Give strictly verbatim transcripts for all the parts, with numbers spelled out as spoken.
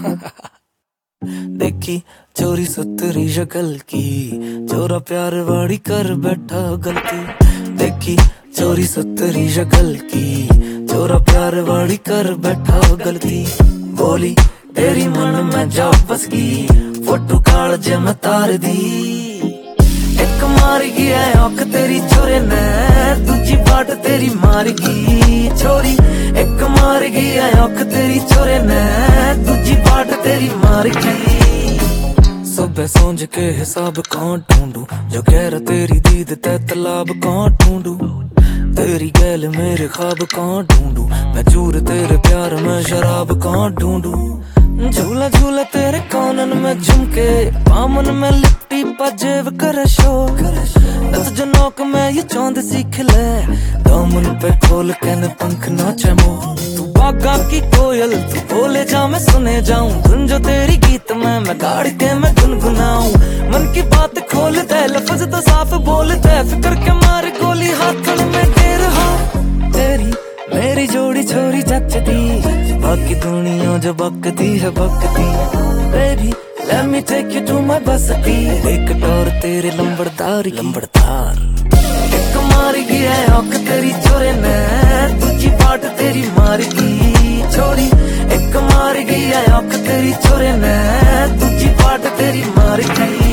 देखी चोरी सुतरी शक्ल की, चोरा प्यार वाड़ी कर बैठा गलती। देखी चोरी सुतरी शक्ल की, चोरा प्यार वाड़ी कर बैठा गलती। बोली तेरी मन में जा बस गई, फोटो काल जे मैं तार दी। एक मार गया औक तेरी छोरे ने, दूजी बाट तेरी मार गई छोरी। एक मार गया औक तेरी छोरे ने, दूजी बाट तेरी मार गई। सुबह सोच के हिसाब कौन ढूंढू, जो कह रहा तेरी दीद ते तालाब कौन ढूंढू। तेरी गैल मेरे ख्वाब कौन ढूंढू, मैं चूर तेरे प्यार में शराब कौन ढूंढू। झूला झूला तेरे कानन में झुमके, पामन में लिपटी पजेब कर शो। दस जनोक में ये चांद सीख ले, दामन पे खोल के न पंख नाचे मो। तू बागा की कोयल तू बोले जा मैं सुने जाऊं, धुन जो तेरी गीत में मैं गाड़ के मैं गुनगुनाऊं। मन की बात खोल दे, लफ्ज तो साफ बोल दे, फिक्र के मार गोली हाथन में दे रहा। तेरी मेरी जोड़ी छोरी जचती, बाकी दुनिया जो बकती है बकती। Baby let me take you to my बसती, एक टोर तेरे लंबड़दार लंबड़दार। एक मार गया औक तेरी छोरे ने, दूजी बाट तेरी मार गई छोरी। एक मार गया औक तेरी छोरे ने, दूजी बाट तेरी मार गई।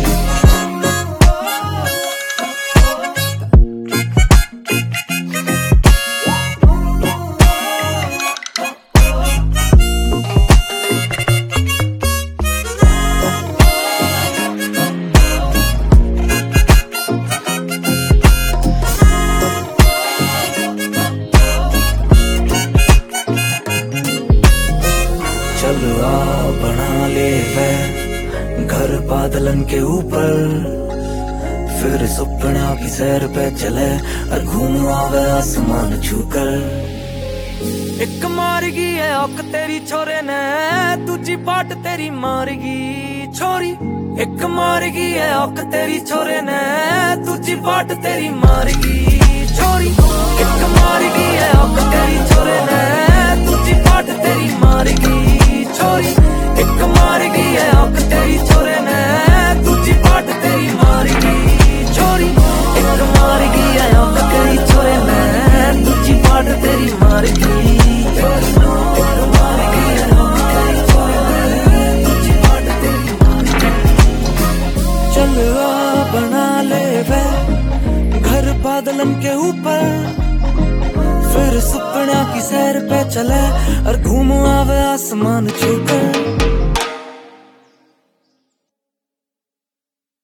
चलो आ बना ले वे घर बादलन के ऊपर, फिर सुपना की सैर पे चले और घूम आवे आसमान छूकर। एक मार गई है औक तेरी छोरे ने, दूजी बाट तेरी मार गई छोरी। एक मार गई है औक तेरी छोरे ने, दूजी बाट तेरी मार गई छोरी। एक मार गई है औक तेरी छोरे ने, दूजी बाट तेरी मार गई छोरी। एक मार गई है औक तेरी छोरे ने, दूजी बाट तेरी मार गई छोरी। एक मार गई है औक तेरी छोरे ने, दूजी बाट तेरी मार गई छोरी। एक मार गई है औक तेरी छोरे ने, दूजी बाट तेरी मार गई। चल आ बना ले वे घर बादलन के ऊपर, फिर सुपना की सैर पे चले और घूम आवे आसमान छूकर।